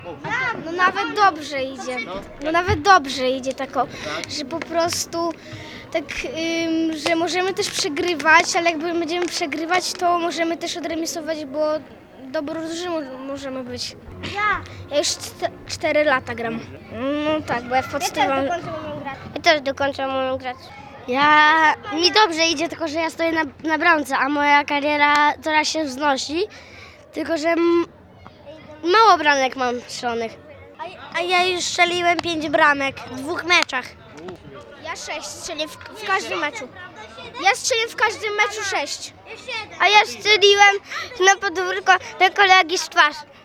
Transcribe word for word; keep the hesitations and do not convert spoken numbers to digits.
No nawet dobrze idzie. No nawet dobrze idzie tako, że po prostu tak, ym, że możemy też przegrywać, ale jak będziemy przegrywać, to możemy też odremisować, bo dobrodruży mo- możemy być. Ja. Ja już czte- cztery lata gram. No tak, bo ja w podstawowym... Ja też do końca umiem grać. Ja, mi dobrze idzie, tylko że ja stoję na, na bramce, a moja kariera coraz się wznosi, tylko że m, mało bramek mam strzelonych. A ja już strzeliłem pięć bramek w dwóch meczach. Ja sześć strzelię w, w każdym meczu. Ja strzelię w każdym meczu sześć. A ja strzeliłem na podwórko do kolegi w twarz.